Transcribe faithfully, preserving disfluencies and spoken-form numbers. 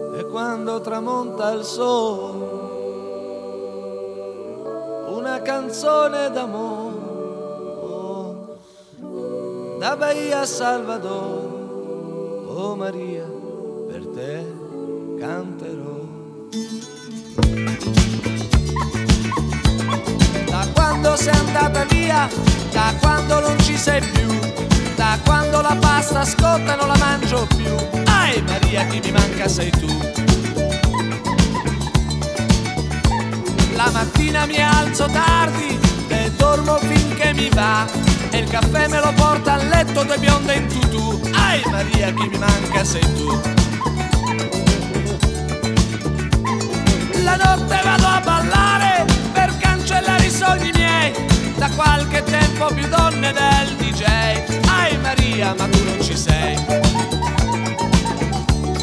E quando tramonta il sole, una canzone d'amore da Bahia a Salvador. Oh Maria, per te canterò. Da quando sei andata via, da quando non ci sei più, da quando la pasta scotta non la mangio più. Ai Maria, chi mi manca sei tu. La mattina mi alzo tardi e dormo finché mi va, e il caffè me lo porta a letto due bionde in tutù. Ai Maria, chi mi manca sei tu. La notte vado a ballare per cancellare i sogni miei, da qualche tempo più donne del D J. Ai Maria, ma tu non ci sei.